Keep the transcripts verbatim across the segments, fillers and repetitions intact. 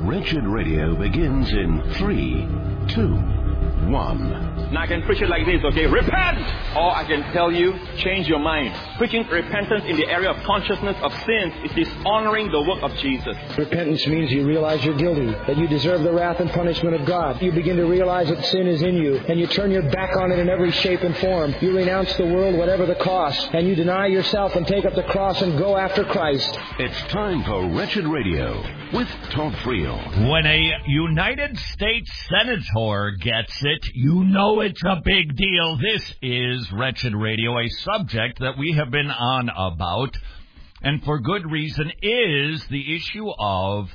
Wretched Radio begins in three, two, one. Now I can preach it like this, okay? Repent! Or I can tell you, change your mind. Preaching repentance in the area of consciousness of sins is dishonoring the work of Jesus. Repentance means you realize you're guilty, that you deserve the wrath and punishment of God. You begin to realize that sin is in you, and you turn your back on it in every shape and form. You renounce the world, whatever the cost, and you deny yourself and take up the cross and go after Christ. It's time for Wretched Radio with Todd Friel. When a United States Senator gets it, you know it's a big deal. This is Wretched Radio, a subject that we have been on about, and for good reason, is the issue of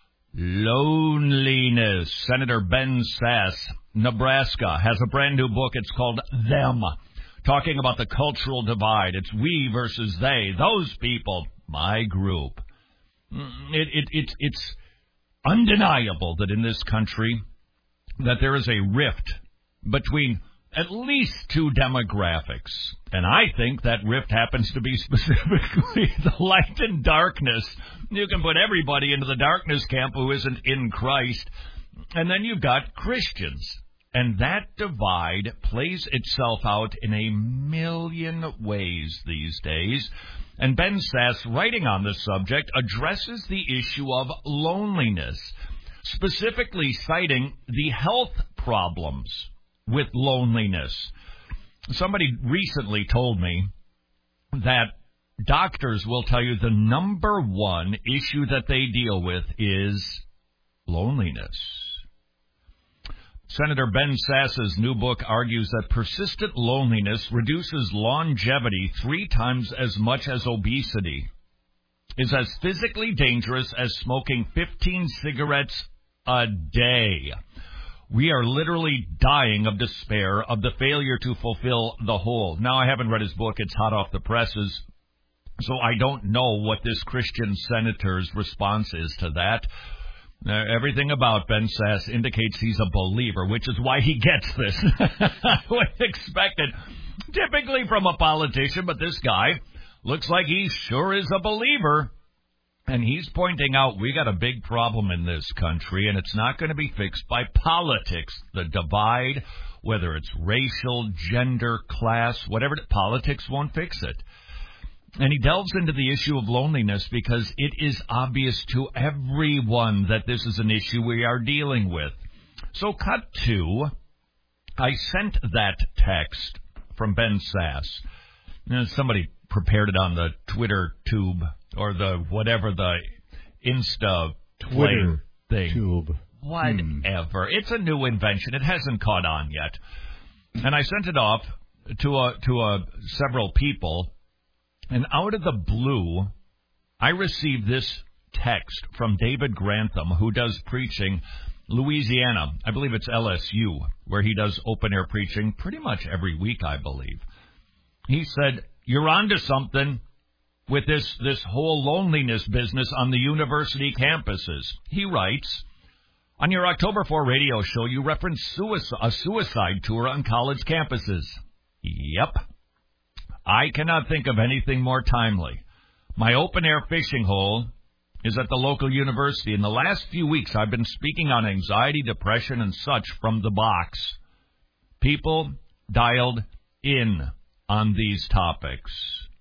loneliness. Senator Ben Sasse, Nebraska, has a brand new book. It's called Them, talking about the cultural divide. It's we versus they, those people, my group. It, it, it, it's undeniable that in this country that there is a rift between at least two demographics. And I think that rift happens to be specifically the light and darkness. You can put everybody into the darkness camp who isn't in Christ. And then you've got Christians. And that divide plays itself out in a million ways these days. And Ben Sasse, writing on this subject, addresses the issue of loneliness, specifically citing the health problems with loneliness. Somebody recently told me that doctors will tell you the number one issue that they deal with is loneliness. Senator Ben Sasse's new book argues that persistent loneliness reduces longevity three times as much as obesity, is as physically dangerous as smoking fifteen cigarettes a day. We are literally dying of despair of the failure to fulfill the whole. Now, I haven't read his book. It's hot off the presses. So I don't know what this Christian senator's response is to that. Uh, everything about Ben Sasse indicates he's a believer, which is why he gets this. I would expect it typically from a politician, but this guy looks like he sure is a believer. And he's pointing out we got a big problem in this country, and it's not going to be fixed by politics. The divide, whether it's racial, gender, class, whatever, politics won't fix it. And he delves into the issue of loneliness because it is obvious to everyone that this is an issue we are dealing with. So cut to, I sent that text from Ben Sasse. And somebody prepared it on the Twitter tube or the whatever the Insta Twitter thing. Tube. Whatever. Hmm. It's a new invention. It hasn't caught on yet. And I sent it off to a, to a, several people. And out of the blue, I received this text from David Grantham, who does preaching Louisiana. I believe it's L S U, where he does open-air preaching pretty much every week, I believe. He said, you're onto something with this, this whole loneliness business on the university campuses. He writes, on your October fourth radio show, you referenced suicide, a suicide tour on college campuses. Yep. I cannot think of anything more timely. My open-air fishing hole is at the local university. In the last few weeks, I've been speaking on anxiety, depression, and such from the box. People dialed in on these topics.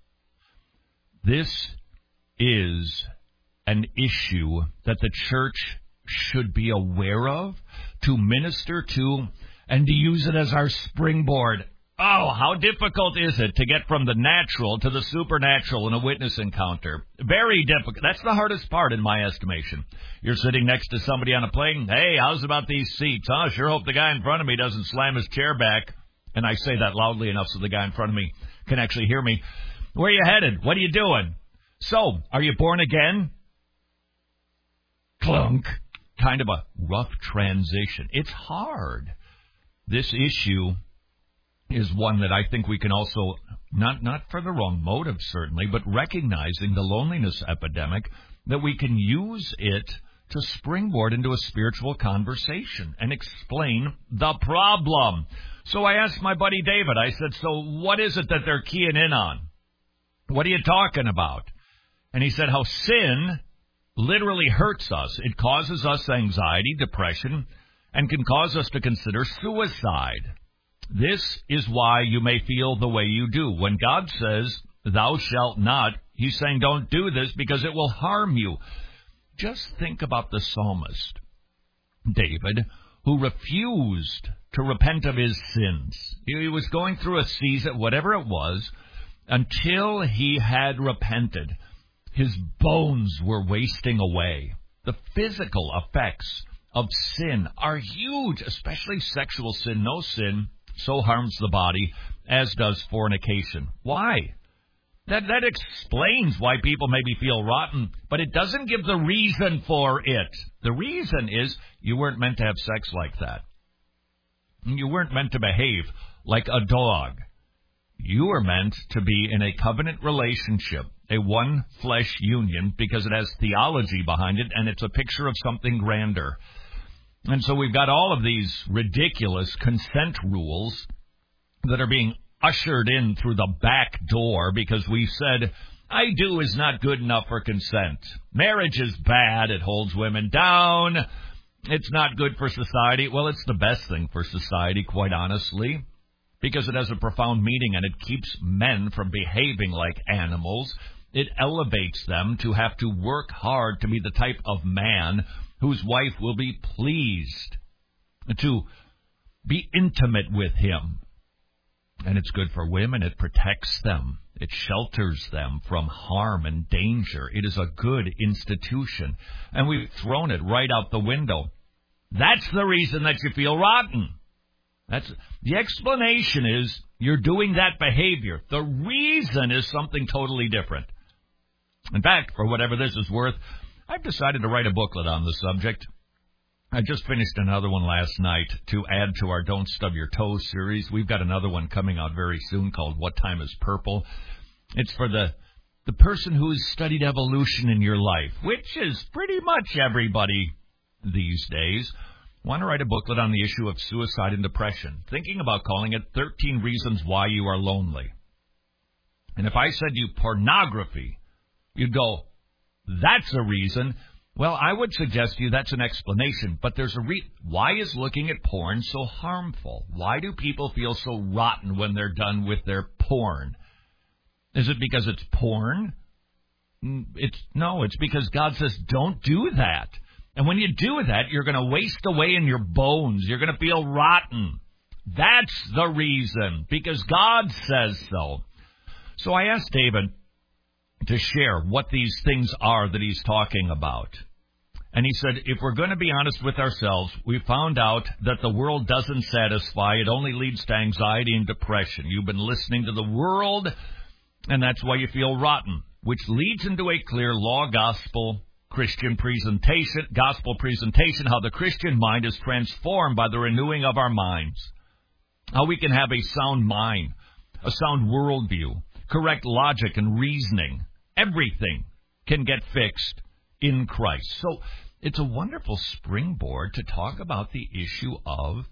This is an issue that the church should be aware of, to minister to, and to use it as our springboard. Oh, how difficult is it to get from the natural to the supernatural in a witness encounter? Very difficult. That's the hardest part in my estimation. You're sitting next to somebody on a plane. Hey, how's about these seats? Huh? Sure hope the guy in front of me doesn't slam his chair back. And I say that loudly enough so the guy in front of me can actually hear me. Where are you headed? What are you doing? So, are you born again? Clunk. Kind of a rough transition. It's hard. This issue is one that I think we can also, not not for the wrong motive certainly, but recognizing the loneliness epidemic, that we can use it to springboard into a spiritual conversation and explain the problem. So I asked my buddy David, I said, so what is it that they're keying in on? What are you talking about? And he said how sin literally hurts us. It causes us anxiety, depression, and can cause us to consider suicide. This is why you may feel the way you do. When God says, thou shalt not, he's saying don't do this because it will harm you. Just think about the psalmist, David, who refused to repent of his sins. He was going through a season, whatever it was, until he had repented. His bones were wasting away. The physical effects of sin are huge, especially sexual sin. No sin so harms the body as does fornication. Why? That that explains why people maybe feel rotten, but it doesn't give the reason for it. The reason is you weren't meant to have sex like that. You weren't meant to behave like a dog. You were meant to be in a covenant relationship, a one-flesh union, because it has theology behind it, and it's a picture of something grander. And so we've got all of these ridiculous consent rules that are being ushered in through the back door because we said, I do is not good enough for consent. Marriage is bad. It holds women down. It's not good for society. Well, it's the best thing for society, quite honestly, because it has a profound meaning and it keeps men from behaving like animals. It elevates them to have to work hard to be the type of man whose wife will be pleased to be intimate with him. And it's good for women. It protects them. It shelters them from harm and danger. It is a good institution. And we've thrown it right out the window. That's the reason that you feel rotten. That's the explanation is you're doing that behavior. The reason is something totally different. In fact, for whatever this is worth, I've decided to write a booklet on the subject. I just finished another one last night to add to our Don't Stub Your Toes series. We've got another one coming out very soon called What Time is Purple. It's for the the person who has studied evolution in your life, which is pretty much everybody these days. I want to write a booklet on the issue of suicide and depression, thinking about calling it thirteen Reasons Why You Are Lonely. And if I said to you pornography, you'd go, that's a reason. Well, I would suggest to you that's an explanation, but there's a re- why is looking at porn so harmful? Why do people feel so rotten when they're done with their porn? Is it because it's porn? It's no, it's because God says don't do that. And when you do that, you're going to waste away in your bones. You're going to feel rotten. That's the reason, because God says so. So I asked David to share what these things are that he's talking about. And he said, if we're going to be honest with ourselves, we found out that the world doesn't satisfy. It only leads to anxiety and depression. You've been listening to the world, and that's why you feel rotten, which leads into a clear law gospel Christian presentation, gospel presentation, how the Christian mind is transformed by the renewing of our minds. How we can have a sound mind, a sound worldview, correct logic and reasoning. Everything can get fixed in Christ. So it's a wonderful springboard to talk about the issue of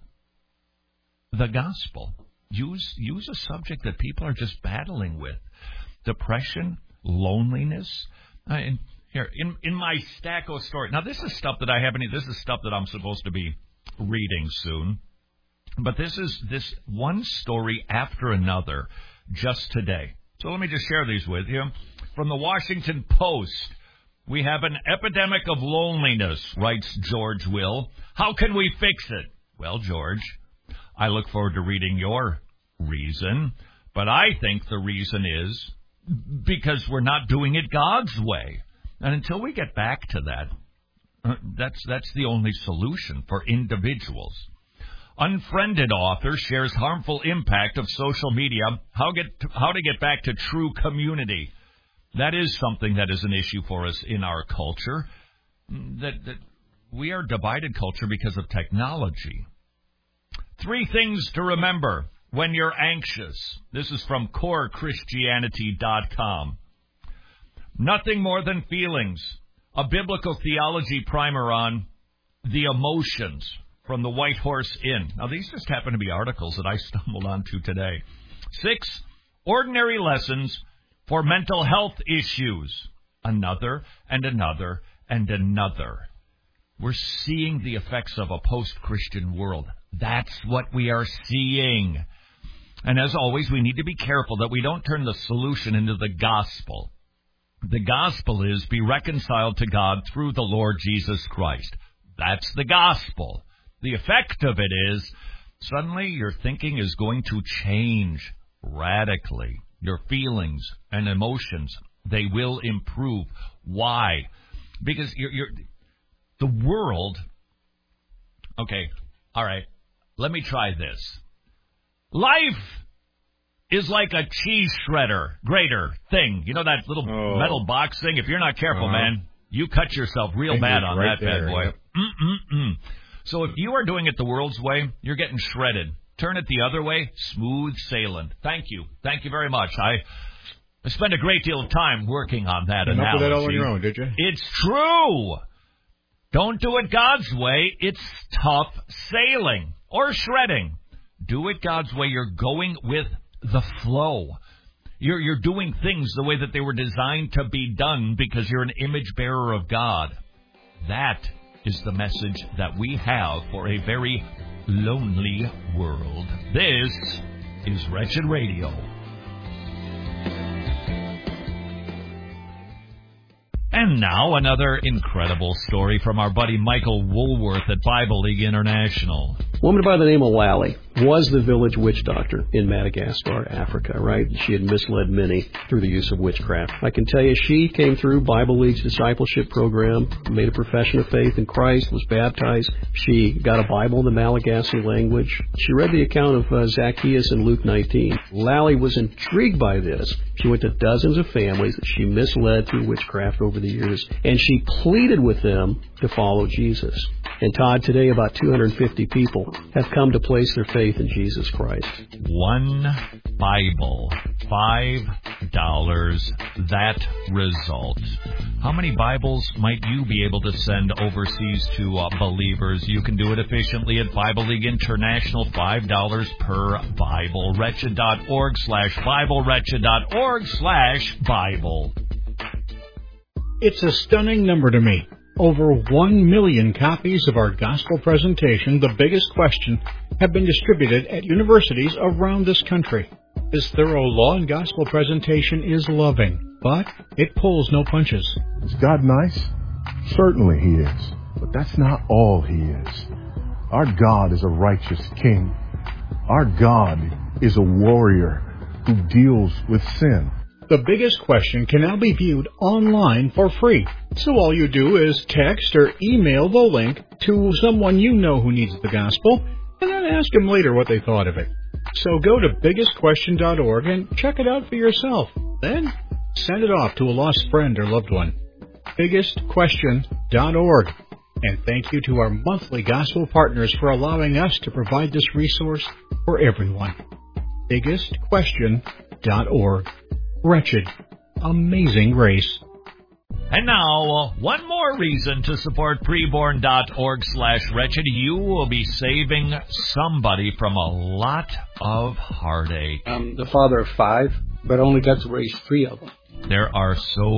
the gospel. Use use a subject that people are just battling with. Depression, loneliness. Uh, and here, in, in my Stacko story. Now, this is stuff that I haven't, this is stuff that I'm supposed to be reading soon. But this is this one story after another just today. So let me just share these with you. From the Washington Post, we have an epidemic of loneliness, writes George Will. How can we fix it? Well, George, I look forward to reading your reason, but I think the reason is because we're not doing it God's way. And until we get back to that, uh, that's that's the only solution for individuals. Unfriended author shares harmful impact of social media, how get to, how to get back to true community. That is something that is an issue for us in our culture. That, that we are a divided culture because of technology. Three things to remember when you're anxious. This is from core christianity dot com. Nothing more than feelings. A biblical theology primer on the emotions from the White Horse Inn. Now, these just happen to be articles that I stumbled onto today. Six, ordinary lessons for mental health issues. Another and another and another. We're seeing the effects of a post-Christian world. That's what we are seeing. And as always, we need to be careful that we don't turn the solution into the gospel. The gospel is be reconciled to God through the Lord Jesus Christ. That's the gospel. The effect of it is suddenly your thinking is going to change radically. Your feelings and emotions, they will improve. Why? Because you're, you're the world. Okay, all right. Let me try this. Life is like a cheese shredder, grater thing. You know that little oh. metal box thing? If you're not careful, uh-huh. man, you cut yourself real Fingers bad on right that there, bad boy. Yep. Mm-mm-mm. So if you are doing it the world's way, you're getting shredded. Turn it the other way, smooth sailing. Thank you. Thank you very much. I, I spent a great deal of time working on that you analogy. Up with that all on your own, did you? It's true. Don't do it God's way. It's tough sailing or shredding. Do it God's way. You're going with the flow. You're, you're doing things the way that they were designed to be done because you're an image bearer of God. That is the message that we have for a very lonely world. This is Wretched Radio. And now another incredible story from our buddy Michael Woolworth at Bible League International. A woman by the name of Lally was the village witch doctor in Madagascar, Africa, right? She had misled many through the use of witchcraft. I can tell you she came through Bible League's discipleship program, made a profession of faith in Christ, was baptized. She got a Bible in the Malagasy language. She read the account of uh, Zacchaeus in Luke nineteen. Lally was intrigued by this. She went to dozens of families that she misled through witchcraft over the years, and she pleaded with them to follow Jesus. And Todd, today about two hundred fifty people have come to place their faith in Jesus Christ. One Bible, five dollars, that result. How many Bibles might you be able to send overseas to uh, believers? You can do it efficiently at Bible League International, five dollars per Bible. Wretched.org slash Bible, Wretched.org slash Bible. It's a stunning number to me. Over one million copies of our gospel presentation, The Biggest Question, have been distributed at universities around this country. This thorough law and gospel presentation is loving, but it pulls no punches. Is God nice? Certainly He is, but that's not all He is. Our God is a righteous King. Our God is a warrior who deals with sin. The Biggest Question can now be viewed online for free. So all you do is text or email the link to someone you know who needs the gospel, and then ask them later what they thought of it. So go to biggest question dot org and check it out for yourself. Then send it off to a lost friend or loved one. biggest question dot org. And thank you to our monthly gospel partners for allowing us to provide this resource for everyone. biggest question dot org. Wretched, amazing grace. And now, uh, one more reason to support preborn.org slash wretched. You will be saving somebody from a lot of heartache. I'm the father of five, but only got to raise three of them. There are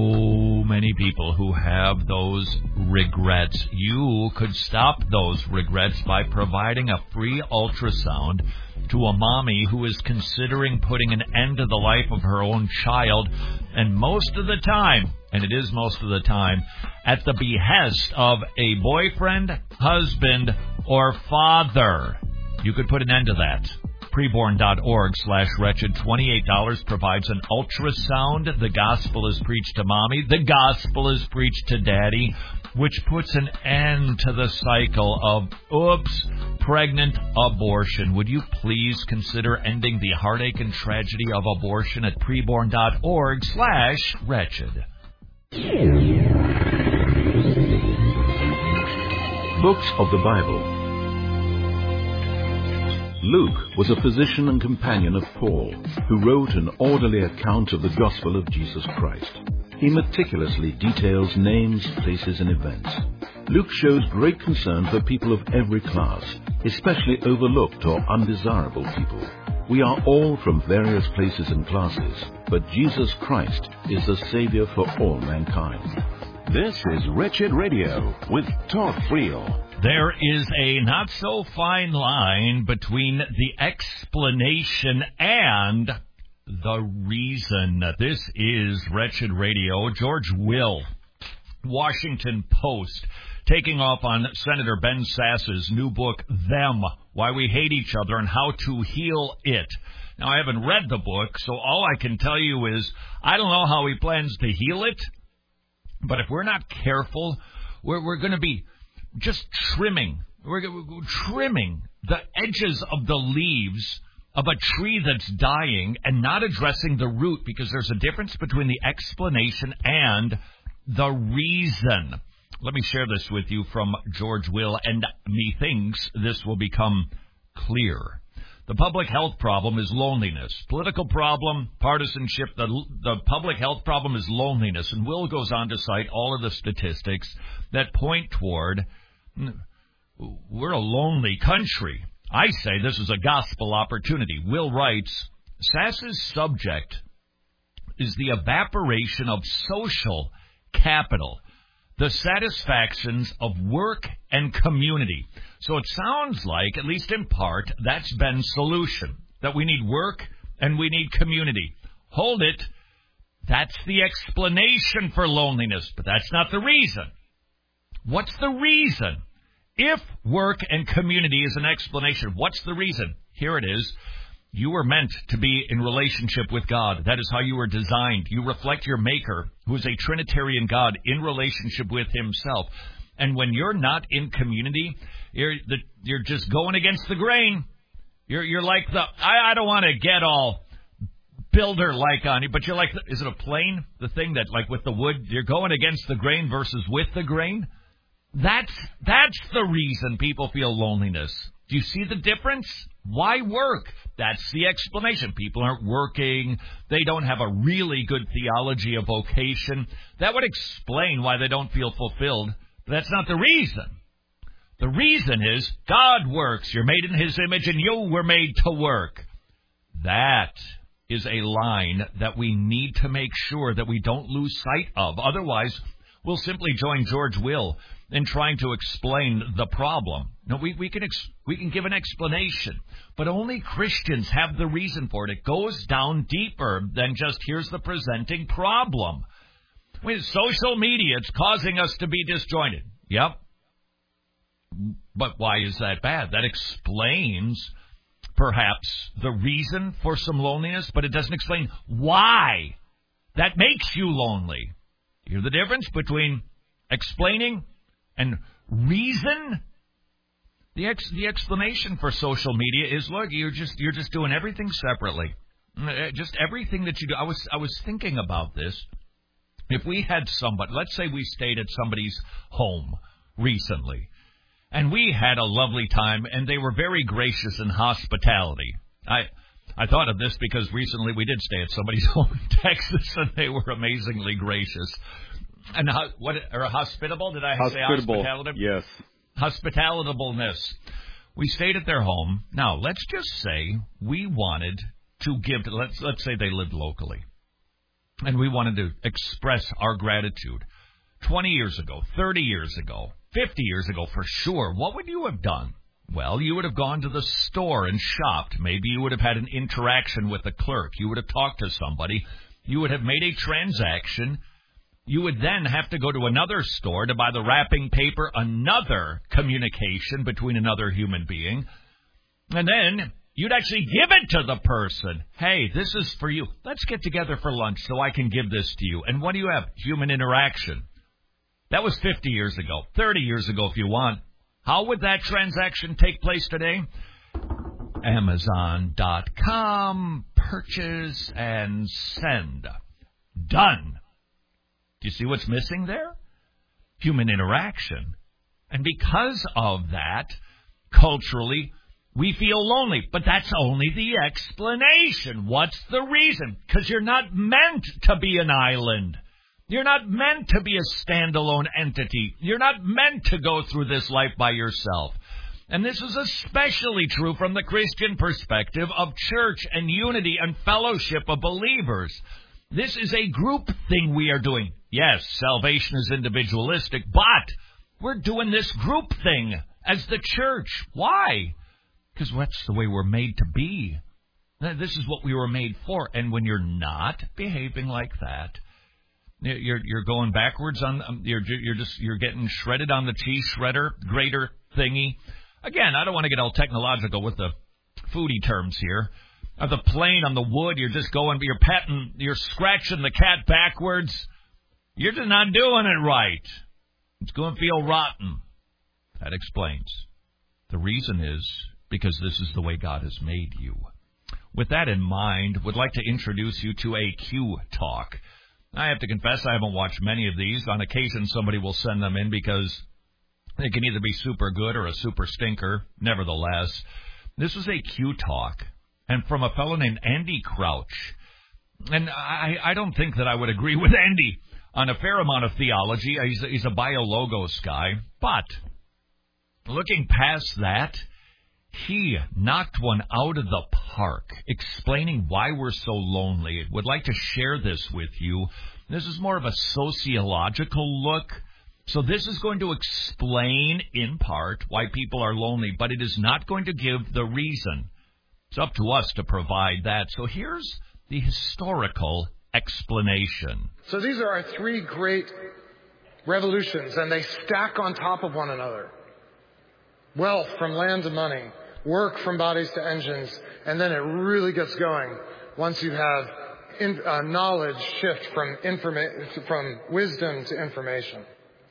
so many people who have those regrets. You could stop those regrets by providing a free ultrasound to a mommy who is considering putting an end to the life of her own child, and most of the time, and it is most of the time, at the behest of a boyfriend, husband, or father. You could put an end to that. Preborn.org slash wretched. twenty-eight dollars provides an ultrasound. The gospel is preached to mommy. The gospel is preached to daddy, which puts an end to the cycle of, oops, pregnant abortion. Would you please consider ending the heartache and tragedy of abortion at preborn.org slash wretched. Books of the Bible. Luke was a physician and companion of Paul, who wrote an orderly account of the gospel of Jesus Christ. He meticulously details names, places, and events. Luke shows great concern for people of every class, especially overlooked or undesirable people. We are all from various places and classes, but Jesus Christ is the Savior for all mankind. This is Wretched Radio with Talk Real. There is a not-so-fine line between the explanation and the reason. This is Wretched Radio. George Will, Washington Post, taking off on Senator Ben Sasse's new book, Them, Why We Hate Each Other and How to Heal It. Now, I haven't read the book, so all I can tell you is I don't know how he plans to heal it, but if we're not careful, we're, we're going to be just trimming. We're, we're trimming the edges of the leaves of a tree that's dying and not addressing the root, because there's a difference between the explanation and the reason. Let me share this with you from George Will, and methinks this will become clear. The public health problem is loneliness. Political problem, partisanship. The, the public health problem is loneliness. And Will goes on to cite all of the statistics that point toward we're a lonely country. I say this is a gospel opportunity. Will writes, Sasse's subject is the evaporation of social capital, the satisfactions of work and community. So it sounds like, at least in part, that's Ben's solution, that we need work and we need community. Hold it. That's the explanation for loneliness, but that's not the reason. What's the reason? If work and community is an explanation, what's the reason? Here it is. You were meant to be in relationship with God. That is how you were designed. You reflect your Maker, who is a Trinitarian God, in relationship with himself. And when you're not in community, you're the, you're just going against the grain. You're you're like the, I, I don't want to get all builder-like on you, but you're like, the, is it a plane? The thing that, like with the wood, you're going against the grain versus with the grain? That's that's the reason people feel loneliness. Do you see the difference? Why work? That's the explanation. People aren't working. They don't have a really good theology of vocation. That would explain why they don't feel fulfilled. But that's not the reason. The reason is God works. You're made in his image and you were made to work. That is a line that we need to make sure that we don't lose sight of. Otherwise, we'll simply join George Will in trying to explain the problem. No, we, we can ex- we can give an explanation, but only Christians have the reason for it. It goes down deeper than just here's the presenting problem. With social media, it's causing us to be disjointed. Yep. But why is that bad? That explains perhaps the reason for some loneliness, but it doesn't explain why that makes you lonely. You hear the difference between explaining and reason? The ex, the explanation for social media is, look, you're just you're just doing everything separately. Just everything that you do. I was I was thinking about this. If we had somebody, let's say we stayed at somebody's home recently, and we had a lovely time, and they were very gracious in hospitality. I I thought of this because recently we did stay at somebody's home in Texas, and they were amazingly gracious. And ho- what or hospitable? Did I say hospitable? Yes. Hospitalitableness. We stayed at their home. Now, let's just say we wanted to give. To, let's let's say they lived locally, and we wanted to express our gratitude. Twenty years ago, thirty years ago, fifty years ago, for sure. What would you have done? Well, you would have gone to the store and shopped. Maybe you would have had an interaction with the clerk. You would have talked to somebody. You would have made a transaction. You would then have to go to another store to buy the wrapping paper, another communication between another human being. And then you'd actually give it to the person. Hey, this is for you. Let's get together for lunch so I can give this to you. And what do you have? Human interaction. That was fifty years ago, thirty years ago if you want. How would that transaction take place today? Amazon dot com, purchase and send. Done. Do you see what's missing there? Human interaction. And because of that, culturally, we feel lonely. But that's only the explanation. What's the reason? Because you're not meant to be an island. You're not meant to be a standalone entity. You're not meant to go through this life by yourself. And this is especially true from the Christian perspective of church and unity and fellowship of believers. This is a group thing we are doing. Yes, salvation is individualistic, but we're doing this group thing as the church. Why? Because that's the way we're made to be. This is what we were made for. And when you're not behaving like that, you're you're going backwards on. You're you're just you're getting shredded on the cheese shredder grater thingy. Again, I don't want to get all technological with the foodie terms here. Or the plane on the wood, you're just going, you're patting, you're scratching the cat backwards. You're just not doing it right. It's going to feel rotten. That explains. The reason is because this is the way God has made you. With that in mind, would like to introduce you to a Q Talk. I have to confess I haven't watched many of these. On occasion, somebody will send them in because they can either be super good or a super stinker. Nevertheless, this is a Q Talk, and from a fellow named Andy Crouch. And I, I don't think that I would agree with Andy on a fair amount of theology. He's, he's a biologos guy. But looking past that, he knocked one out of the park, explaining why we're so lonely. Would like to share this with you. This is more of a sociological look. So this is going to explain, in part, why people are lonely, but it is not going to give the reason. It's up to us to provide that. So here's the historical explanation. So these are our three great revolutions, and they stack on top of one another. Wealth from land to money, work from bodies to engines, and then it really gets going once you have in, uh, knowledge shift from informa- from wisdom to information.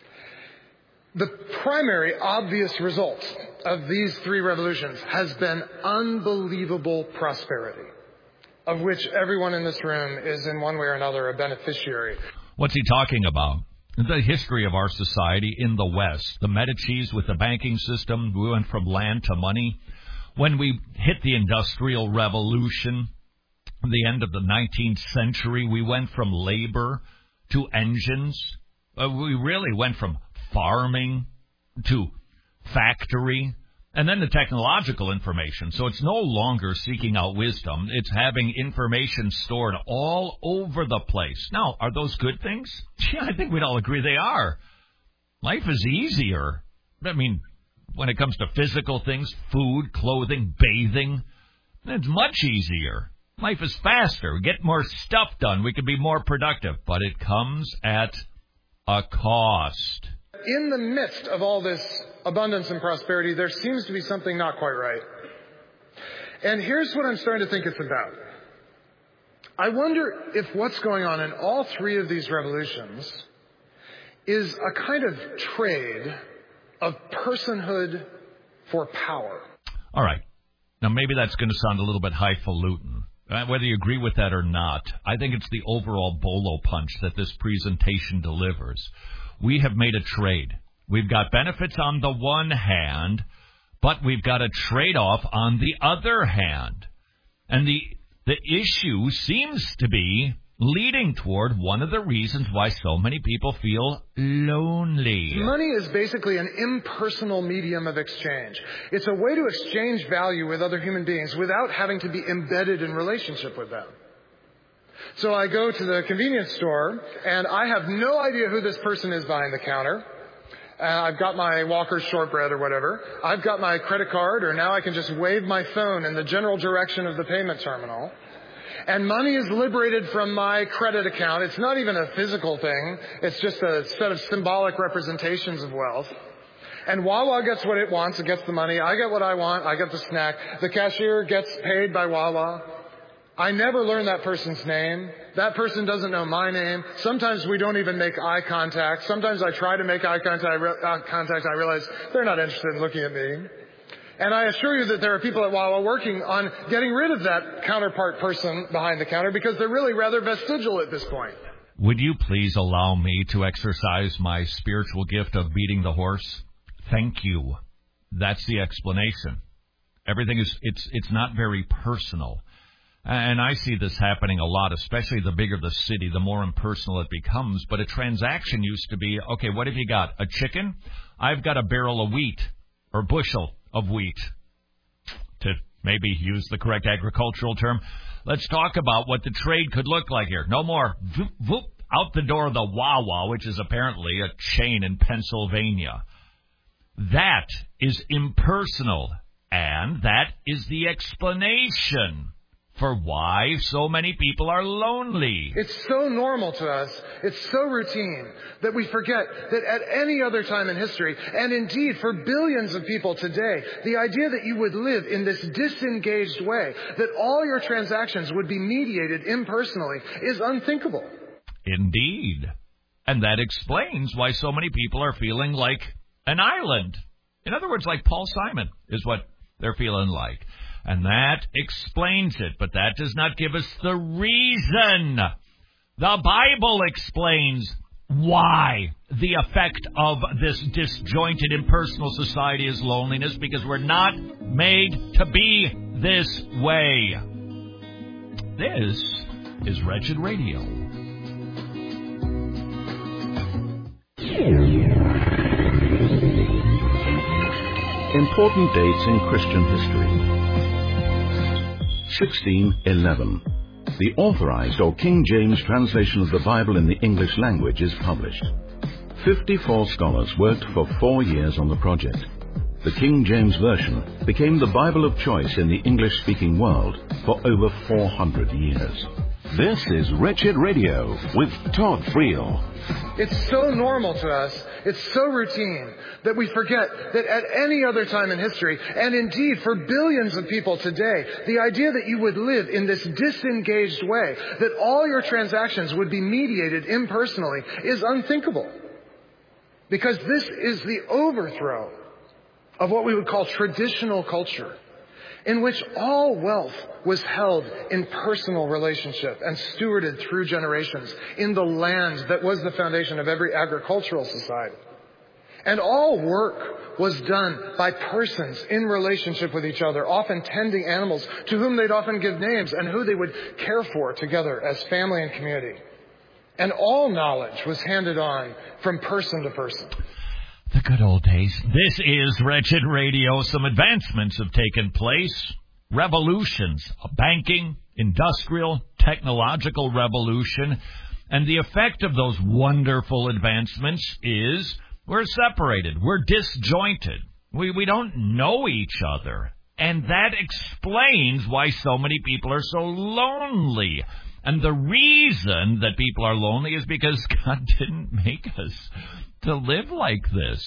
The primary obvious result of these three revolutions has been unbelievable prosperity, of which everyone in this room is in one way or another a beneficiary. What's he talking about? The history of our society in the West. The Medicis with the banking system, we went from land to money. When we hit the Industrial Revolution, the end of the nineteenth century, we went from labor to engines. Uh, we really went from farming to factory, and then the technological information. So it's no longer seeking out wisdom. It's having information stored all over the place. Now, are those good things? Yeah, I think we'd all agree they are. Life is easier. I mean, when it comes to physical things, food, clothing, bathing, it's much easier. Life is faster. We get more stuff done. We can be more productive. But it comes at a cost. In the midst of all this abundance and prosperity, there seems to be something not quite right. And here's what I'm starting to think it's about. I wonder if what's going on in all three of these revolutions is a kind of trade of personhood for power. All right. Now, maybe that's going to sound a little bit highfalutin. Uh, whether you agree with that or not, I think it's the overall bolo punch that this presentation delivers. We have made a trade. We've got benefits on the one hand, but we've got a trade-off on the other hand. And the the issue seems to be leading toward one of the reasons why so many people feel lonely. Money is basically an impersonal medium of exchange. It's a way to exchange value with other human beings without having to be embedded in relationship with them. So I go to the convenience store, and I have no idea who this person is behind the counter. Uh, I've got my Walker's shortbread or whatever. I've got my credit card, or now I can just wave my phone in the general direction of the payment terminal. And money is liberated from my credit account. It's not even a physical thing. It's just a set of symbolic representations of wealth. And Wawa gets what it wants. It gets the money. I get what I want. I get the snack. The cashier gets paid by Wawa. I never learn that person's name. That person doesn't know my name. Sometimes we don't even make eye contact. Sometimes I try to make eye contact. I, re- uh, contact, I realize they're not interested in looking at me. And I assure you that there are people at Wawa working on getting rid of that counterpart person behind the counter because they're really rather vestigial at this point. Would you please allow me to exercise my spiritual gift of beating the horse? Thank you. That's the explanation. Everything is, it's, it's not very personal. And I see this happening a lot, especially the bigger the city, the more impersonal it becomes. But a transaction used to be, okay, what have you got? A chicken? I've got a barrel of wheat or bushel of wheat. To maybe use the correct agricultural term, let's talk about what the trade could look like here. No more, voop, voop, out the door of the Wawa, which is apparently a chain in Pennsylvania. That is impersonal, and that is the explanation for why so many people are lonely. It's so normal to us, it's so routine, that we forget that at any other time in history, and indeed for billions of people today, the idea that you would live in this disengaged way, that all your transactions would be mediated impersonally, is unthinkable. Indeed. And that explains why so many people are feeling like an island. In other words, like Paul Simon is what they're feeling like. And that explains it, but that does not give us the reason. The Bible explains why the effect of this disjointed, impersonal society is loneliness, because we're not made to be this way. This is Wretched Radio. Important dates in Christian history. sixteen eleven. The Authorized or King James translation of the Bible in the English language is published. fifty-four scholars worked for four years on the project. The King James Version became the Bible of choice in the English-speaking world for over four hundred years. This is Wretched Radio with Todd Friel. It's so normal to us, it's so routine, that we forget that at any other time in history, and indeed for billions of people today, the idea that you would live in this disengaged way, that all your transactions would be mediated impersonally, is unthinkable. Because this is the overthrow of what we would call traditional culture, in which all wealth was held in personal relationship and stewarded through generations in the land that was the foundation of every agricultural society. And all work was done by persons in relationship with each other, often tending animals to whom they'd often give names and who they would care for together as family and community. And all knowledge was handed on from person to person. The good old days. This is Wretched Radio. Some advancements have taken place. Revolutions. A banking, industrial, technological revolution. And the effect of those wonderful advancements is we're separated. We're disjointed. We, we don't know each other. And that explains why so many people are so lonely. And the reason that people are lonely is because God didn't make us to live like this.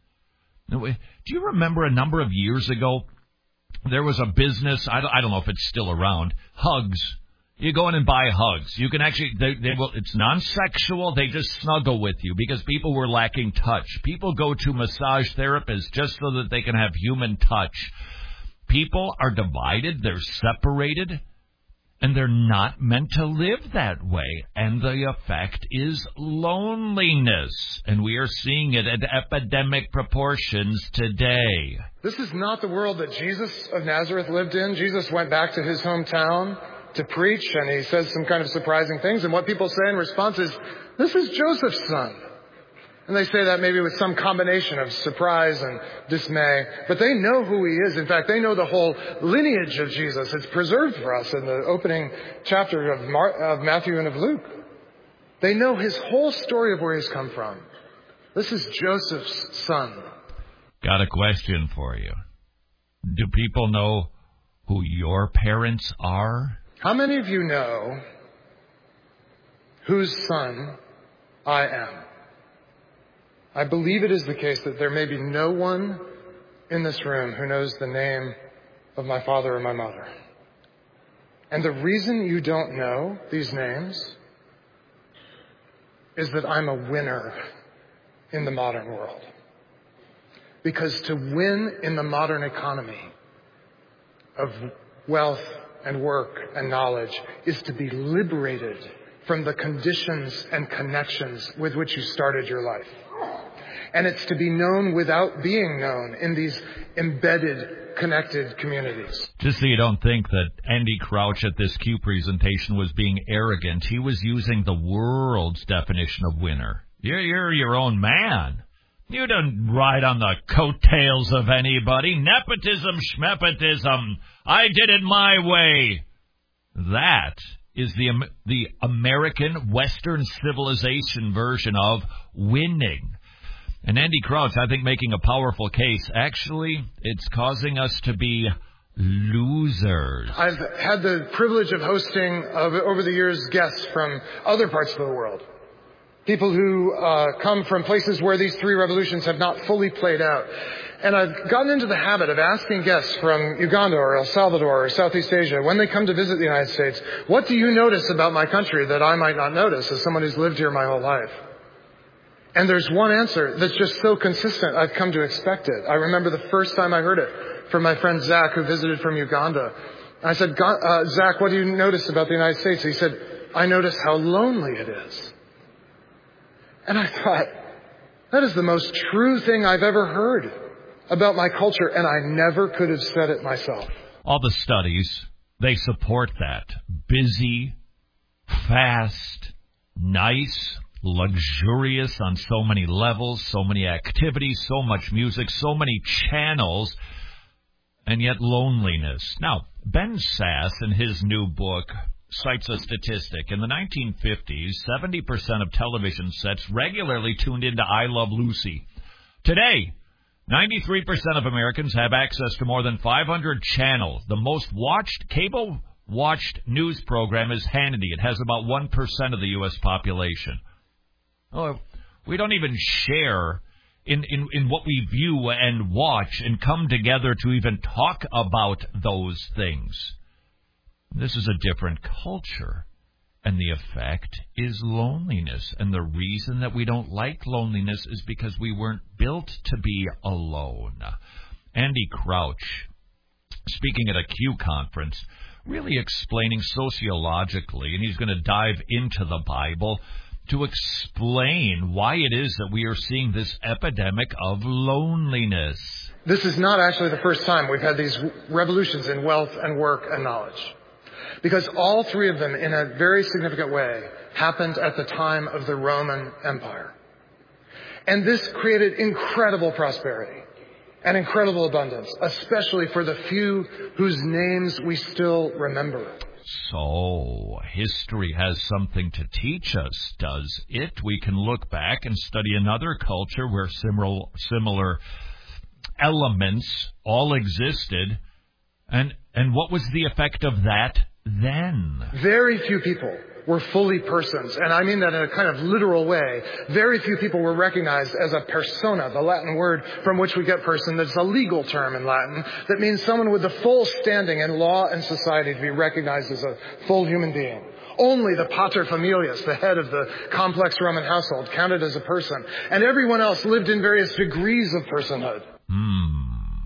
Do you remember a number of years ago, there was a business, I don't, I don't know if it's still around, Hugs. You go in and buy Hugs. You can actually, they, they will, it's non-sexual, they just snuggle with you because people were lacking touch. People go to massage therapists just so that they can have human touch. People are divided, they're separated. And they're not meant to live that way. And the effect is loneliness. And we are seeing it at epidemic proportions today. This is not the world that Jesus of Nazareth lived in. Jesus went back to his hometown to preach, and he says some kind of surprising things. And what people say in response is, this is Joseph's son. And they say that maybe with some combination of surprise and dismay. But they know who he is. In fact, they know the whole lineage of Jesus. It's preserved for us in the opening chapter of, Mar- of Matthew and of Luke. They know his whole story of where he's come from. This is Joseph's son. Got a question for you. Do people know who your parents are? How many of you know whose son I am? I believe it is the case that there may be no one in this room who knows the name of my father or my mother. And the reason you don't know these names is that I'm a winner in the modern world. Because to win in the modern economy of wealth and work and knowledge is to be liberated from the conditions and connections with which you started your life. And it's to be known without being known in these embedded, connected communities. Just so you don't think that Andy Crouch at this Q presentation was being arrogant, he was using the world's definition of winner. You're, you're your own man. You don't ride on the coattails of anybody. Nepotism, schmepotism. I did it my way. That is the the American Western civilization version of winning. And Andy Crouch, I think, making a powerful case. Actually, it's causing us to be losers. I've had the privilege of hosting, uh, over the years, guests from other parts of the world. People who uh, come from places where these three revolutions have not fully played out. And I've gotten into the habit of asking guests from Uganda or El Salvador or Southeast Asia, when they come to visit the United States, what do you notice about my country that I might not notice as someone who's lived here my whole life? And there's one answer that's just so consistent, I've come to expect it. I remember the first time I heard it from my friend Zach, who visited from Uganda. I said, uh, Zach, what do you notice about the United States? He said, I notice how lonely it is. And I thought, that is the most true thing I've ever heard about my culture, and I never could have said it myself. All the studies, they support that. Busy, fast, nice, luxurious on so many levels, so many activities, so much music, so many channels, and yet loneliness. Now, Ben Sass, in his new book, cites a statistic. In the nineteen fifties, seventy percent of television sets regularly tuned into I Love Lucy. Today, ninety-three percent of Americans have access to more than five hundred channels. The most watched, cable-watched news program is Hannity. It has about one percent of the U S population. Oh, we don't even share in, in, in what we view and watch and come together to even talk about those things. This is a different culture, and the effect is loneliness. And the reason that we don't like loneliness is because we weren't built to be alone. Andy Crouch, speaking at a Q conference, really explaining sociologically, and he's going to dive into the Bible to explain why it is that we are seeing this epidemic of loneliness. This is not actually the first time we've had these revolutions in wealth and work and knowledge. Because all three of them, in a very significant way, happened at the time of the Roman Empire. And this created incredible prosperity and incredible abundance, especially for the few whose names we still remember. So, history has something to teach us, does it? We can look back and study another culture where similar, similar elements all existed. And, and what was the effect of that then? Very few people were fully persons, and I mean that in a kind of literal way. Very few people were recognized as a persona, the Latin word from which we get person. That's a legal term in Latin that means someone with the full standing in law and society to be recognized as a full human being. Only the pater familias, the head of the complex Roman household, counted as a person, and everyone else lived in various degrees of personhood. Hmm.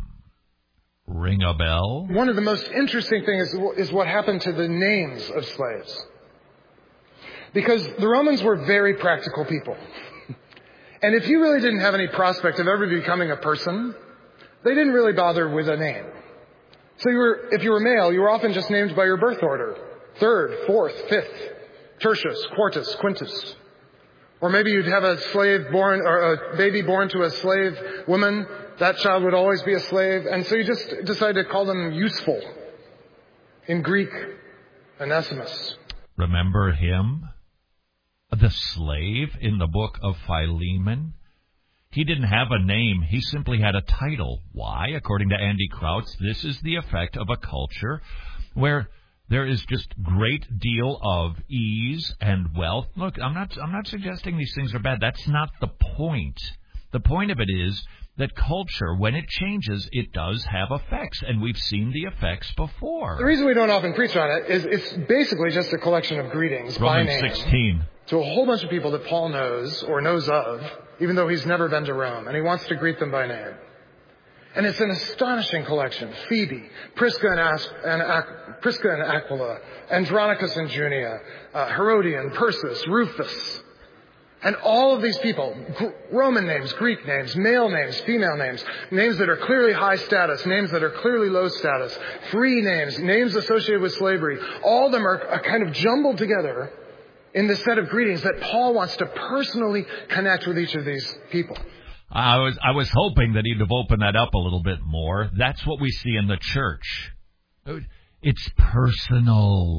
Ring a bell? One of the most interesting things is, is what happened to the names of slaves. Because the Romans were very practical people. And if you really didn't have any prospect of ever becoming a person, they didn't really bother with a name. So you were, if you were male, you were often just named by your birth order. Third, fourth, fifth, tertius, quartus, quintus. Or maybe you'd have a slave born, or a baby born to a slave woman. That child would always be a slave. And so you just decided to call them useful. In Greek, Onesimus. Remember him? The slave in the book of Philemon? He didn't have a name. He simply had a title. Why? According to Andy Crouch, this is the effect of a culture where there is just great deal of ease and wealth. Look, I'm not I'm not suggesting these things are bad. That's not the point. The point of it is that culture, when it changes, it does have effects, and we've seen the effects before. The reason we don't often preach on it is it's basically just a collection of greetings Romans by name sixteen. To a whole bunch of people that Paul knows or knows of, even though he's never been to Rome, and he wants to greet them by name. And it's an astonishing collection. Phoebe, Prisca and, As- and, Aqu- Prisca and Aquila, Andronicus and Junia, uh, Herodian, Persis, Rufus. And all of these people, G- Roman names, Greek names, male names, female names, names that are clearly high status, names that are clearly low status, free names, names associated with slavery, all of them are, are kind of jumbled together in this set of greetings that Paul wants to personally connect with each of these people. I was I was hoping that he'd have opened that up a little bit more. That's what we see in the church. It's personal.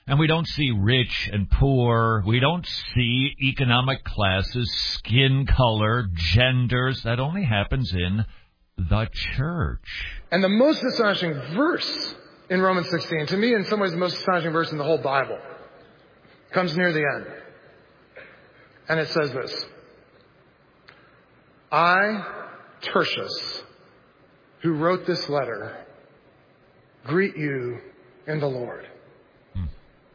And we don't see rich and poor. We don't see economic classes, skin color, genders. That only happens in the church. And the most astonishing verse in Romans sixteen, to me in some ways the most astonishing verse in the whole Bible, comes near the end. And it says this: I, Tertius, who wrote this letter, greet you in the Lord. Hmm.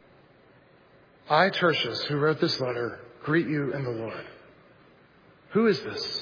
I, Tertius, who wrote this letter, greet you in the Lord. Who is this?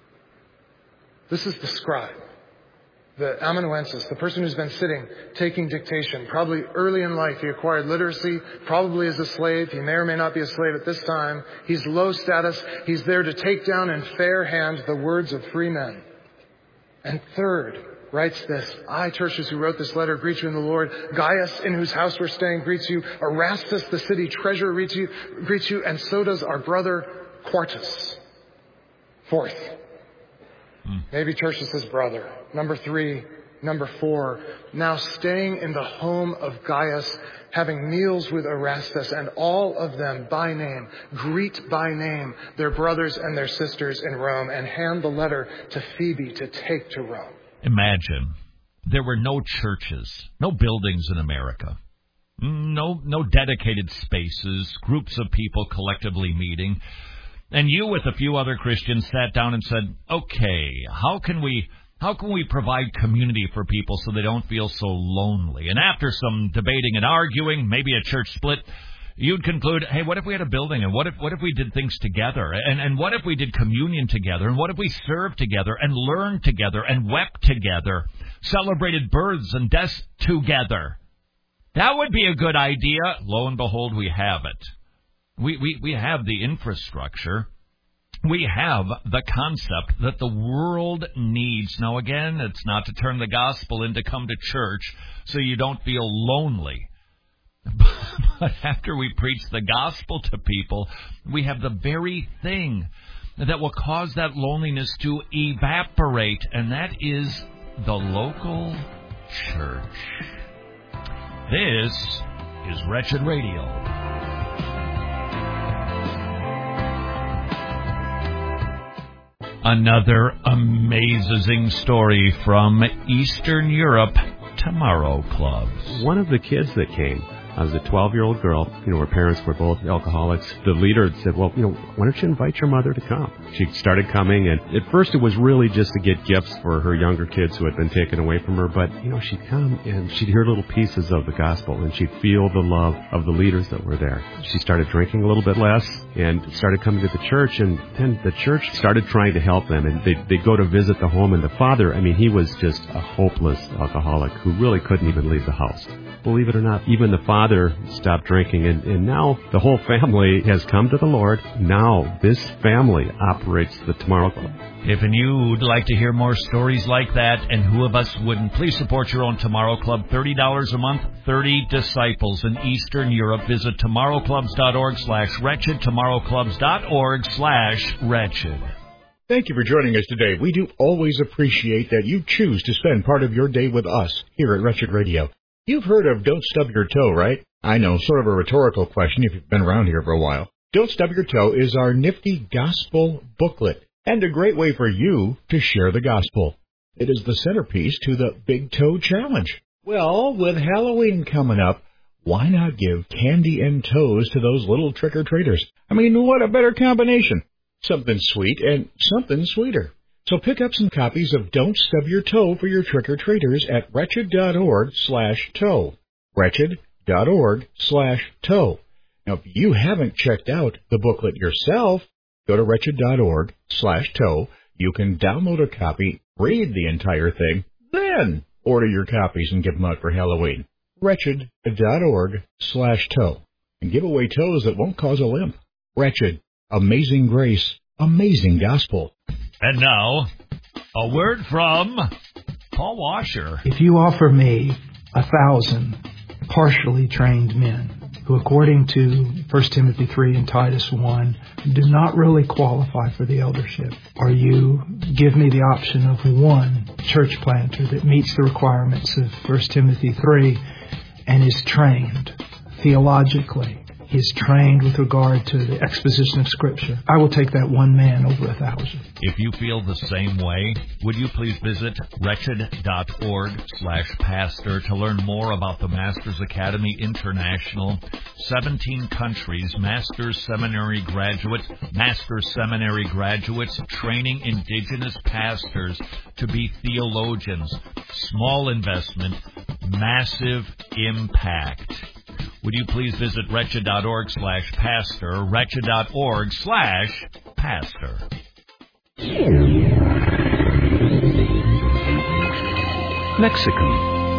This is the scribe, the amanuensis, the person who's been sitting, taking dictation. Probably early in life he acquired literacy, probably as a slave. He may or may not be a slave at this time. He's low status. He's there to take down in fair hand the words of free men. And third, writes this: I, Tertius, who wrote this letter, greet you in the Lord. Gaius, in whose house we're staying, greets you. Erastus, the city treasurer, greets you, greets you, and so does our brother Quartus. Fourth, hmm. maybe Tertius' brother. Number three, number four, now staying in the home of Gaius, having meals with Erastus, and all of them by name, greet by name their brothers and their sisters in Rome, and hand the letter to Phoebe to take to Rome. Imagine there were no churches, no buildings in America, no no dedicated spaces, groups of people collectively meeting, and you with a few other Christians sat down and said, okay, how can we how can we provide community for people so they don't feel so lonely? And after some debating and arguing, maybe a church split, you'd conclude, hey, what if we had a building? And what if what if we did things together? And and what if we did communion together? And what if we served together and learned together and wept together, celebrated births and deaths together? That would be a good idea. Lo and behold, we have it. We we, we have the infrastructure. We have the concept that the world needs. Now, again, it's not to turn the gospel into come to church so you don't feel lonely. But after we preach the gospel to people, we have the very thing that will cause that loneliness to evaporate, and that is the local church. This is Wretched Radio. Another amazing story from Eastern Europe, Tomorrow Clubs. One of the kids that came, I was a twelve-year-old girl. You know, her parents were both alcoholics. The leader said, well, you know, why don't you invite your mother to come? She started coming, and at first it was really just to get gifts for her younger kids who had been taken away from her. But, you know, she'd come, and she'd hear little pieces of the gospel, and she'd feel the love of the leaders that were there. She started drinking a little bit less and started coming to the church, and then the church started trying to help them, and they'd, they'd go to visit the home, and the father, I mean, he was just a hopeless alcoholic who really couldn't even leave the house. Believe it or not, even the father stopped drinking, and, and now the whole family has come to the Lord. Now this family operates the Tomorrow Club. If and you'd like to hear more stories like that, and who of us wouldn't, please support your own Tomorrow Club. thirty dollars a month, thirty disciples in Eastern Europe. Visit tomorrowclubs.org slash wretched, tomorrowclubs.org slash wretched. Thank you for joining us today. We do always appreciate that you choose to spend part of your day with us here at Wretched Radio. You've heard of Don't Stub Your Toe, right? I know, sort of a rhetorical question if you've been around here for a while. Don't Stub Your Toe is our nifty gospel booklet, and a great way for you to share the gospel. It is the centerpiece to the Big Toe Challenge. Well, with Halloween coming up, why not give candy and toes to those little trick-or-treaters? I mean, what a better combination. Something sweet and something sweeter. So pick up some copies of Don't Stub Your Toe for your trick-or-treaters at wretched.org slash toe. Wretched.org slash toe. Now, if you haven't checked out the booklet yourself, go to wretched.org slash toe. You can download a copy, read the entire thing, then order your copies and give them out for Halloween. Wretched.org slash toe. And give away toes that won't cause a limp. Wretched. Amazing grace. Amazing gospel. And now, a word from Paul Washer. If you offer me a thousand partially trained men who, according to First Timothy three and Titus one, do not really qualify for the eldership, or you give me the option of one church planter that meets the requirements of First Timothy three and is trained theologically, he's trained with regard to the exposition of Scripture, I will take that one man over a thousand. If you feel the same way, would you please visit wretched.org slash pastor to learn more about the Masters Academy International, seventeen countries, Masters Seminary graduates, Masters Seminary graduates training indigenous pastors to be theologians. Small investment, massive impact. Would you please visit wretched.org slash pastor, wretched.org slash pastor. Lexicon.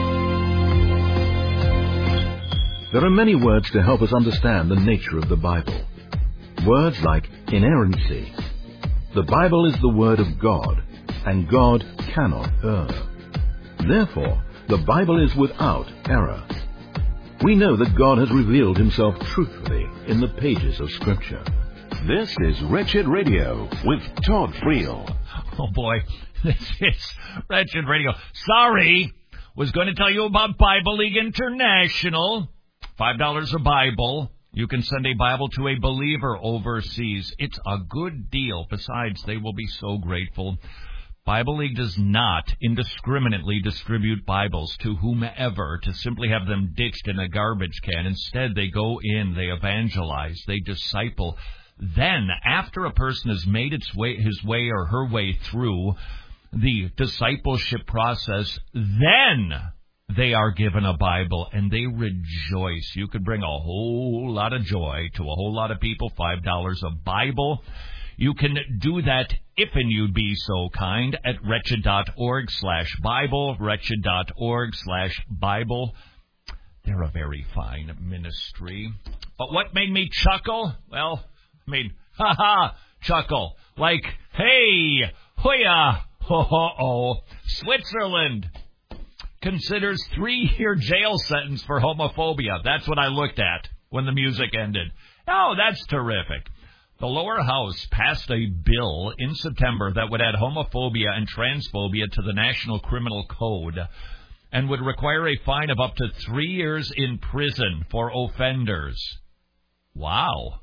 There are many words to help us understand the nature of the Bible. Words like inerrancy. The Bible is the Word of God, and God cannot err. Therefore, the Bible is without error. We know that God has revealed himself truthfully in the pages of Scripture. This is Wretched Radio with Todd Friel. Oh, boy. This is Wretched Radio. Sorry. Was going to tell you about Bible League International. five dollars a Bible. You can send a Bible to a believer overseas. It's a good deal. Besides, they will be so grateful. Bible League does not indiscriminately distribute Bibles to whomever to simply have them ditched in a garbage can. Instead, they go in, they evangelize, they disciple. Then, after a person has made its way, his way or her way through the discipleship process, then they are given a Bible and they rejoice. You could bring a whole lot of joy to a whole lot of people. five dollars a Bible. You can do that if and you'd be so kind at wretched.org slash Bible, wretched.org slash Bible. They're a very fine ministry. But what made me chuckle? Well, I mean, ha-ha, chuckle. Like, hey, hoya, ho-ho-oh, Switzerland considers three-year jail sentence for homophobia. That's what I looked at when the music ended. Oh, that's terrific. The lower house passed a bill in September that would add homophobia and transphobia to the National Criminal Code and would require a fine of up to three years in prison for offenders. Wow.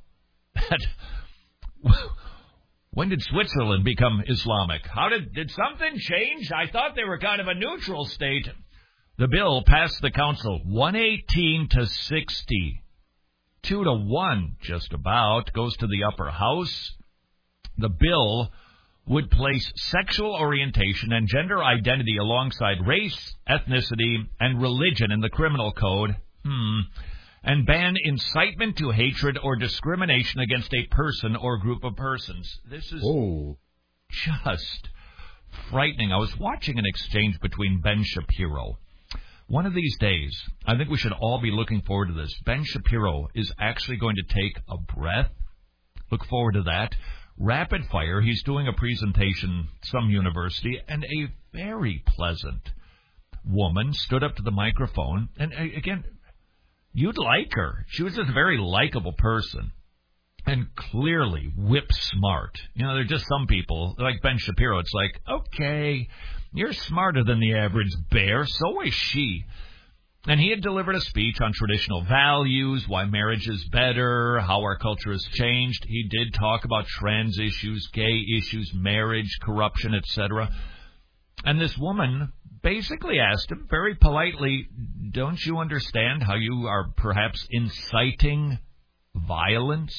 When did Switzerland become Islamic? How did, did something change? I thought they were kind of a neutral state. The bill passed the council one eighteen to sixty. Two to one, just about, goes to the upper house. The bill would place sexual orientation and gender identity alongside race, ethnicity, and religion in the criminal code, hmm, and ban incitement to hatred or discrimination against a person or group of persons. This is oh. just frightening. I was watching an exchange between Ben Shapiro. One of these days, I think we should all be looking forward to this. Ben Shapiro is actually going to take a breath. Look forward to that. Rapid fire. He's doing a presentation at some university, and a very pleasant woman stood up to the microphone. And again, you'd like her. She was just a very likable person and clearly whip smart. You know, there are just some people, like Ben Shapiro, it's like, okay, you're smarter than the average bear. So is she. And he had delivered a speech on traditional values, why marriage is better, how our culture has changed. He did talk about trans issues, gay issues, marriage, corruption, et cetera. And this woman basically asked him very politely, don't you understand how you are perhaps inciting violence?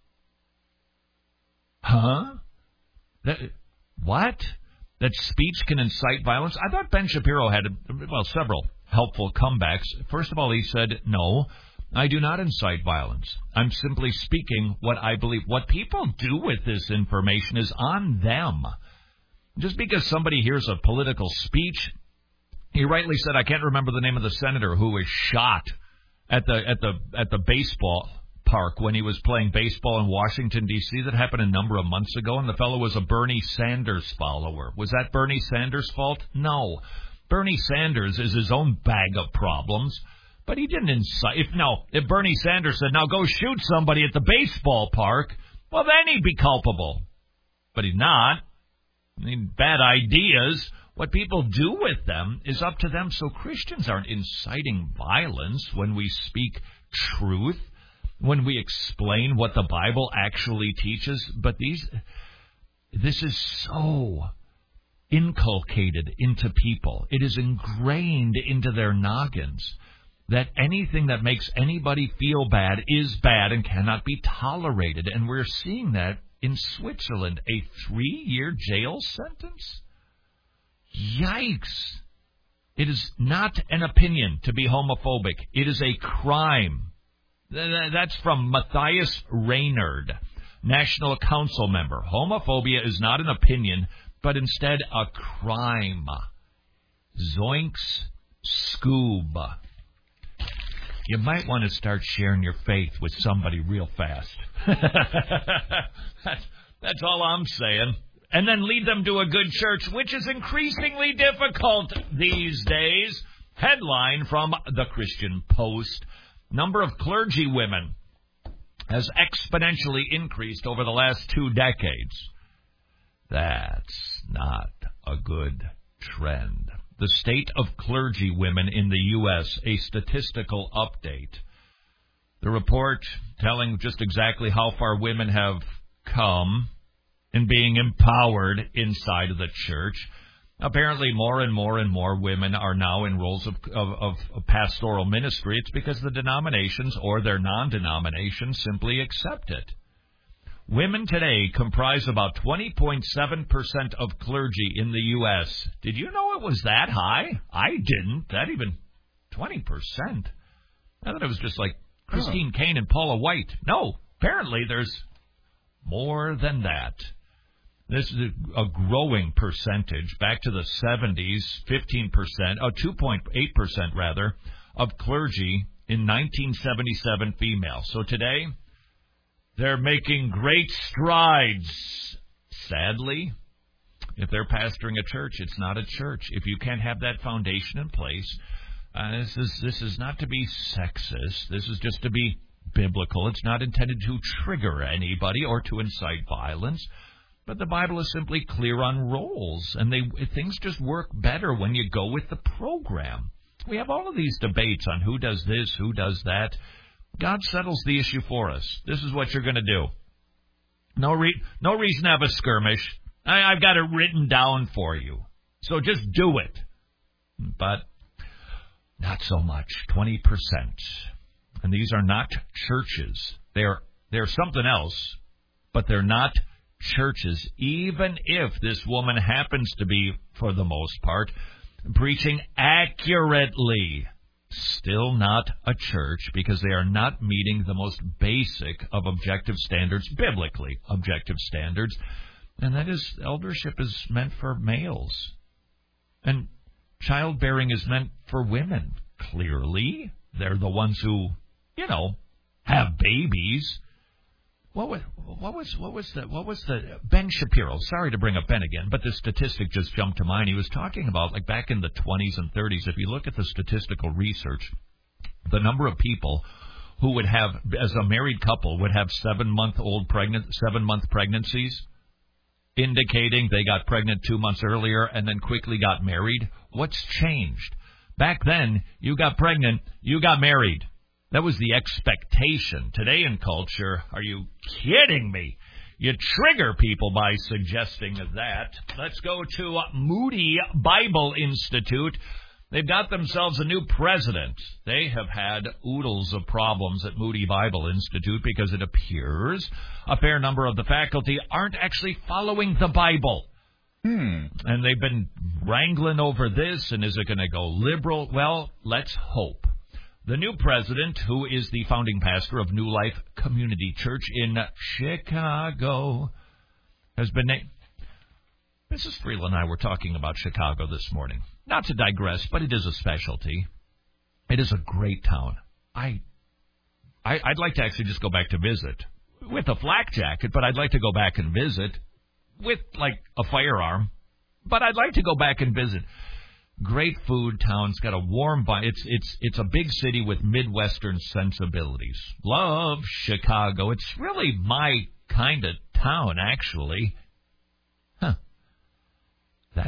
Huh? That, what? That speech can incite violence? I thought Ben Shapiro had, well, several helpful comebacks. First of all, he said, no, I do not incite violence. I'm simply speaking what I believe. What people do with this information is on them. Just because somebody hears a political speech, he rightly said, I can't remember the name of the senator who was shot at the at the at the baseball park when he was playing baseball in Washington, D C That happened a number of months ago, and the fellow was a Bernie Sanders follower. Was that Bernie Sanders' fault? No. Bernie Sanders is his own bag of problems, but he didn't incite. If, no, if Bernie Sanders said, now go shoot somebody at the baseball park, well, then he'd be culpable. But he's not. I mean, bad ideas. What people do with them is up to them. So Christians aren't inciting violence when we speak truth, when we explain what the Bible actually teaches. But these, this is so inculcated into people. It is ingrained into their noggins that anything that makes anybody feel bad is bad and cannot be tolerated. And we're seeing that in Switzerland. A three-year jail sentence? Yikes. It is not an opinion to be homophobic. It is a crime. That's from Matthias Reynard, National Council member. Homophobia is not an opinion, but instead a crime. Zoinks Scoob. You might want to start sharing your faith with somebody real fast. that's, that's all I'm saying. And then lead them to a good church, which is increasingly difficult these days. Headline from the Christian Post. Number of clergy women has exponentially increased over the last two decades. That's not a good trend. The state of clergy women in the U S, a statistical update. The report telling just exactly how far women have come in being empowered inside of the church. Apparently, more and more and more women are now in roles of, of, of pastoral ministry. It's because the denominations or their non-denominations simply accept it. Women today comprise about twenty point seven percent of clergy in the U S. Did you know it was that high? I didn't. That even twenty percent. I thought it was just like Christine oh. Kane and Paula White. No, apparently there's more than that. This is a growing percentage. Back to the seventies, fifteen percent, oh, two point eight percent rather, of clergy in nineteen seventy-seven female. So today, they're making great strides. Sadly, if they're pastoring a church, it's not a church. If you can't have that foundation in place, uh, this is this is not to be sexist. This is just to be biblical. It's not intended to trigger anybody or to incite violence. But the Bible is simply clear on roles, and they things just work better when you go with the program. We have all of these debates on who does this, who does that. God settles the issue for us. This is what you're going to do. No re- no reason to have a skirmish. I- I've got it written down for you. So just do it. But not so much, twenty percent. And these are not churches. They're, they're something else, but they're not churches, even if this woman happens to be, for the most part, preaching accurately. Still not a church because they are not meeting the most basic of objective standards, biblically objective standards, and that is eldership is meant for males. And childbearing is meant for women. Clearly, they're the ones who, you know, have babies. What was what was what was the what was the Ben Shapiro? Sorry to bring up Ben again, but this statistic just jumped to mind. He was talking about, like, back in the twenties and thirties. If you look at the statistical research, the number of people who would have, as a married couple, would have seven month old pregnant seven month pregnancies, indicating they got pregnant two months earlier and then quickly got married. What's changed? Back then, you got pregnant, you got married. That was the expectation. Today in culture, are you kidding me? You trigger people by suggesting that. Let's go to Moody Bible Institute. They've got themselves a new president. They have had oodles of problems at Moody Bible Institute because it appears a fair number of the faculty aren't actually following the Bible. Hmm. And they've been wrangling over this, and is it going to go liberal? Well, let's hope. The new president, who is the founding pastor of New Life Community Church in Chicago, has been named. Missus Freeland and I were talking about Chicago this morning. Not to digress, but it is a specialty. It is a great town. I, I, I'd like to actually just go back to visit with a flak jacket, but I'd like to go back and visit with, like, a firearm. But I'd like to go back and visit. Great food town. It's got a warm vibe. It's it's it's a big city with Midwestern sensibilities. Love Chicago. It's really my kind of town, actually. Huh. That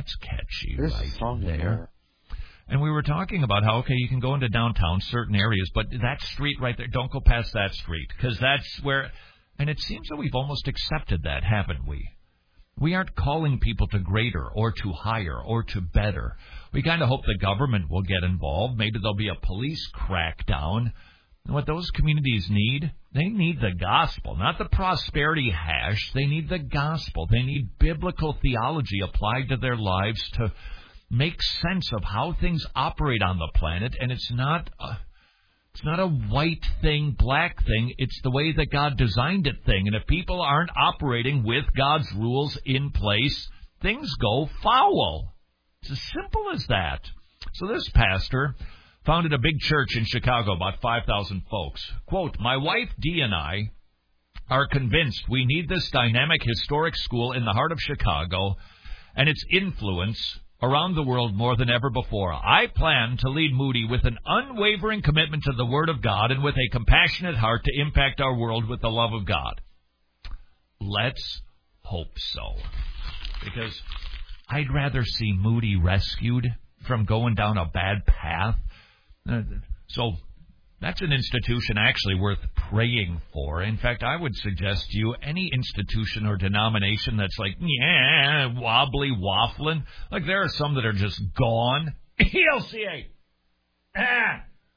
That's catchy There's right a song there. there. And we were talking about how, okay, you can go into downtown, certain areas, but that street right there, don't go past that street, because that's where, and it seems that we've almost accepted that, haven't we? We aren't calling people to greater or to higher or to better. We kind of hope the government will get involved. Maybe there'll be a police crackdown. And what those communities need, they need the gospel, not the prosperity hash. They need the gospel. They need biblical theology applied to their lives to make sense of how things operate on the planet. And it's not a, it's not a white thing, black thing. It's the way that God designed it thing. And if people aren't operating with God's rules in place, things go foul. It's as simple as that. So this pastor founded a big church in Chicago, about five thousand folks. Quote, my wife Dee and I are convinced we need this dynamic historic school in the heart of Chicago and its influence around the world more than ever before. I plan to lead Moody with an unwavering commitment to the Word of God and with a compassionate heart to impact our world with the love of God. Let's hope so. Because I'd rather see Moody rescued from going down a bad path. Uh, so that's an institution actually worth praying for. In fact, I would suggest to you any institution or denomination that's like, yeah, wobbly, waffling. Like there are some that are just gone. E L C A.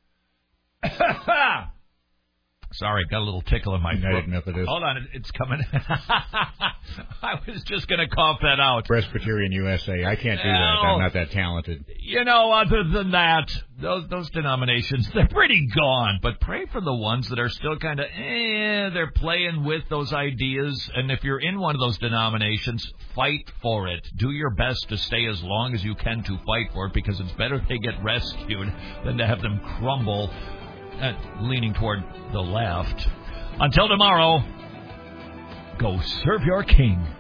Ah. Sorry, got a little tickle in my throat. Methodist. Hold on, it's coming. I was just going to cough that out. Presbyterian U S A. I can't do that. I'm not that talented. You know, other than that, those those denominations, they're pretty gone. But pray for the ones that are still kind of, eh, they're playing with those ideas. And if you're in one of those denominations, fight for it. Do your best to stay as long as you can to fight for it, because it's better they get rescued than to have them crumble. Uh, leaning toward the left. Until tomorrow, go serve your king.